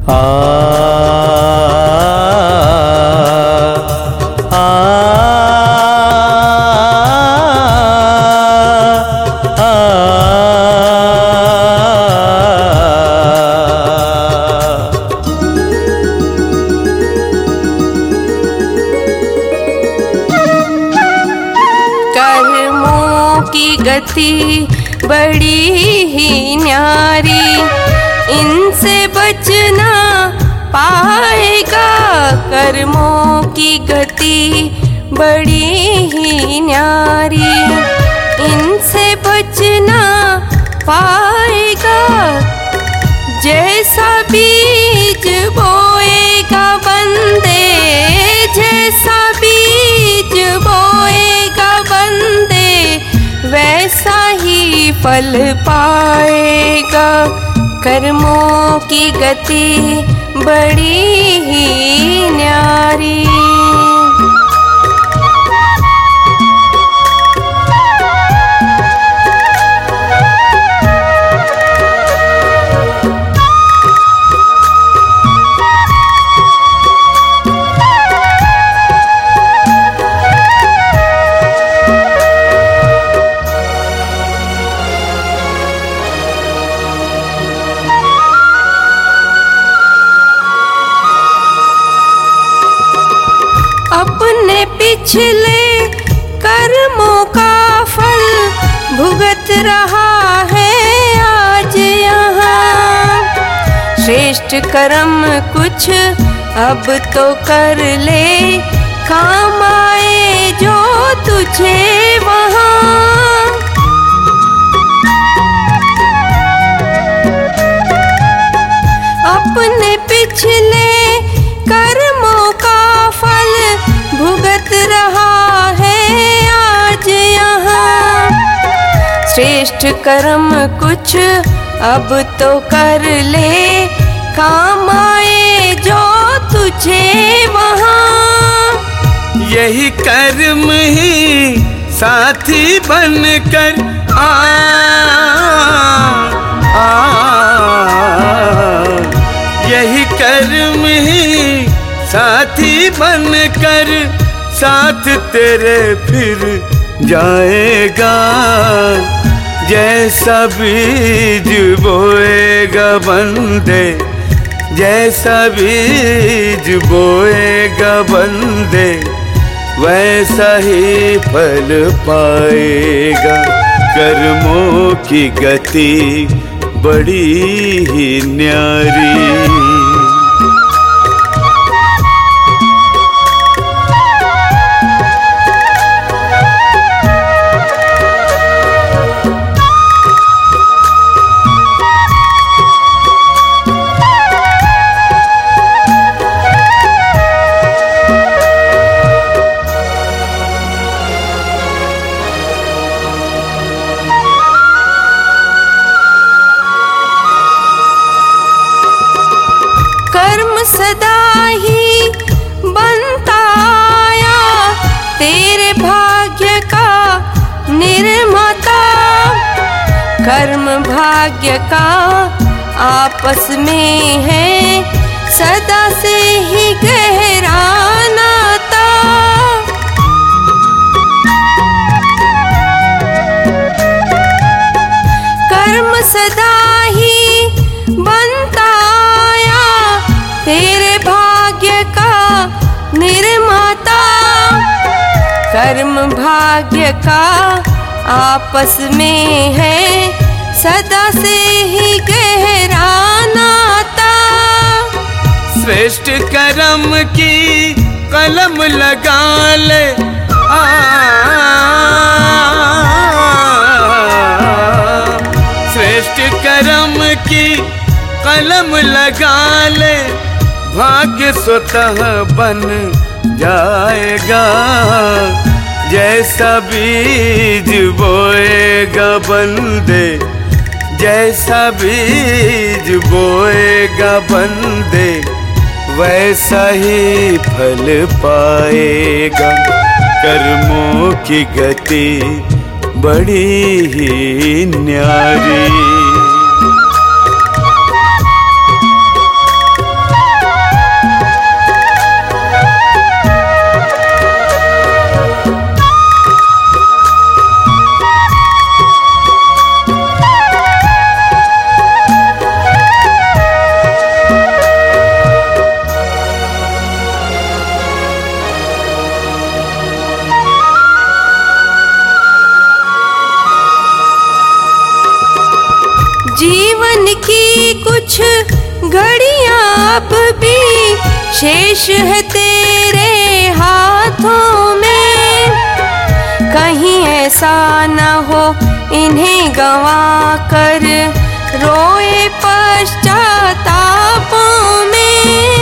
आ आ कर्मों की गति बड़ी ही न्यारी, इनसे बचना पाएगा। कर्मों की गति बड़ी ही न्यारी, इनसे बचना पाएगा। जैसा बीज बोएगा बंदे, जैसा बीज बोएगा बंदे, वैसा ही फल पाएगा। कर्मों की गति बड़ी ही न्यारी। अपने पिछले कर्मों का फल भुगत रहा है आज यहाँ। श्रेष्ठ कर्म कुछ अब तो कर ले, काम आए जो तुझे वहाँ। अपने पिछले कर्मों का फल भुगत रहा है आज यहाँ। श्रेष्ठ कर्म कुछ अब तो कर ले, काम आए जो तुझे वहाँ। यही कर्म ही साथी बनकर यही कर्म ही साथी बनकर साथ तेरे फिर जाएगा। जैसा बीज बोएगा बंदे, जैसा बीज बोएगा बंदे, वैसा ही फल पाएगा। कर्मों की गति बड़ी ही न्यारी। सदा ही बनता आया तेरे भाग्य का निर्माता। कर्म भाग्य का आपस में है सदा से ही गहरा नाता। कर्म सदा ही बनता तेरे भाग्य का निर्माता। कर्म भाग्य का आपस में है सदा से ही गहरा नाता। श्रेष्ठ कर्म की कलम लगा ले, श्रेष्ठ कर्म की कलम लगा ले, भाग्य स्वतः बन जाएगा। जैसा बीज बोएगा बंदे, जैसा बीज बोएगा बंदे, वैसा ही फल पाएगा। कर्मों की गति बड़ी ही न्यारी। जीवन की कुछ घड़ियां अब भी शेष है तेरे हाथों में। कहीं ऐसा न हो इन्हें गंवा कर रोए पश्चातापों में।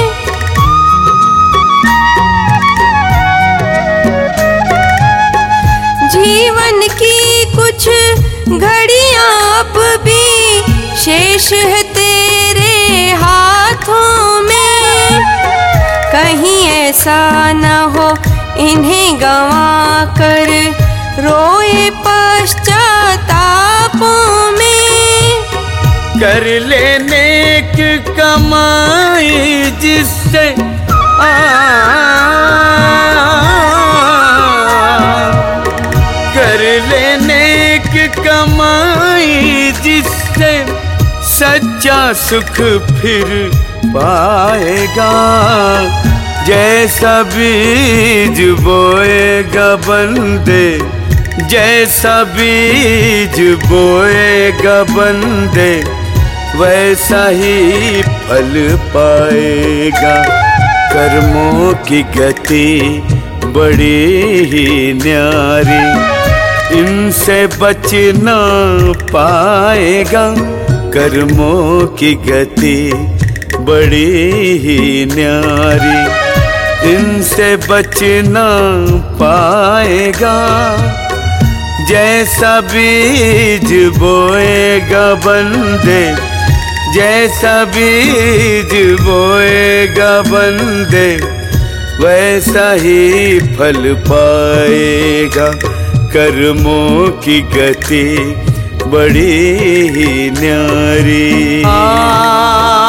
जीवन की कुछ घड़ियां अब भी शेष है तेरे हाथों में। कहीं ऐसा न हो इन्हें गंवा कर रोए पश्चातापों में। कर ले नेक कमाई जिससे कर ले नेक कमाई जिससे सच्चा सुख फिर पाएगा। जैसा बीज बोएगा बंदे, जैसा बीज बोएगा बंदे, वैसा ही फल पाएगा। कर्मों की गति बड़ी ही न्यारी, इनसे बच ना पाएगा। कर्मों की गति बड़ी ही न्यारी, इनसे बच ना पाएगा। जैसा बीज बोएगा बंदे, जैसा बीज बोएगा बंदे, वैसा ही फल पाएगा। कर्मों की गति बड़ी ही न्यारी।